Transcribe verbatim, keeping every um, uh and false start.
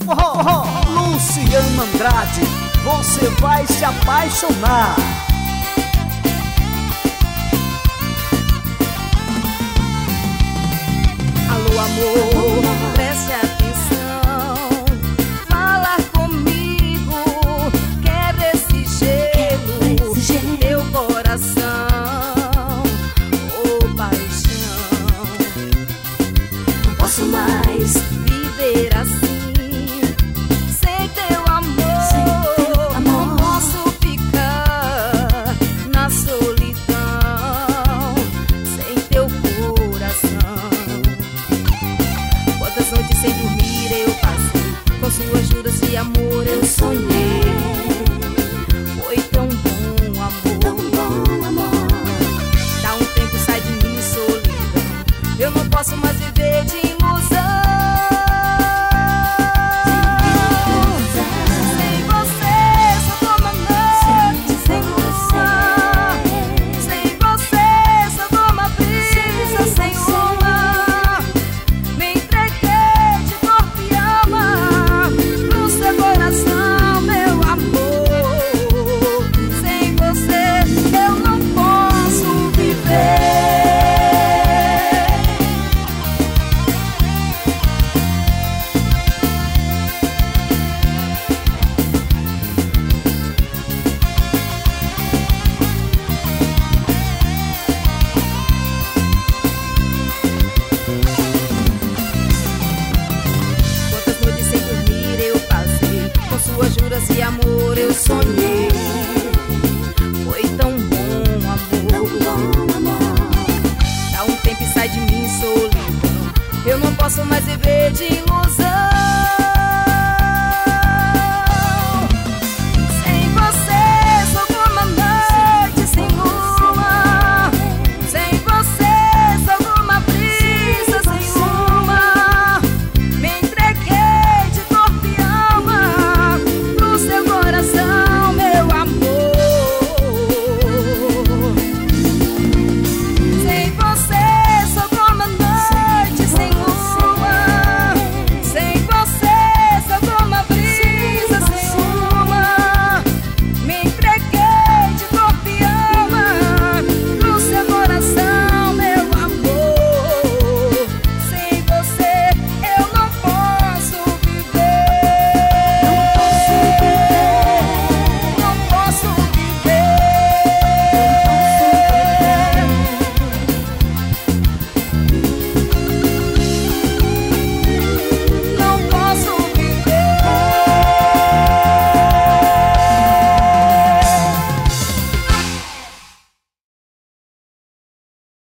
Oh, oh, Luciano Andrade, você vai se apaixonar. Alô, amor, preste atenção, fala comigo, quebra esse gelo, teu coração, ô paixão. Não posso mais viver assim, sem teu amor, sem teu amor. Não posso ficar na solidão, sem teu coração. Quantas noites sem dormir eu passei, com suas juras de amor eu sonhei. Foi tão bom, amor, tão bom, amor. Dá um tempo, sai de mim, solidão. Eu não posso mais viver de ilusão. Sem você, só dou uma noite sem lua. Sem você, só dou uma brisa sem lua. Me entreguei de corpo e alma pro seu coração, meu amor. Sem você eu não posso viver. Quantas noites sem dormir eu passei, com suas juras de amor eu sonhei. Foi tão bom, amor, tão bom, amor. Dá um tempo e sai de mim, solidão. Eu não posso mais viver de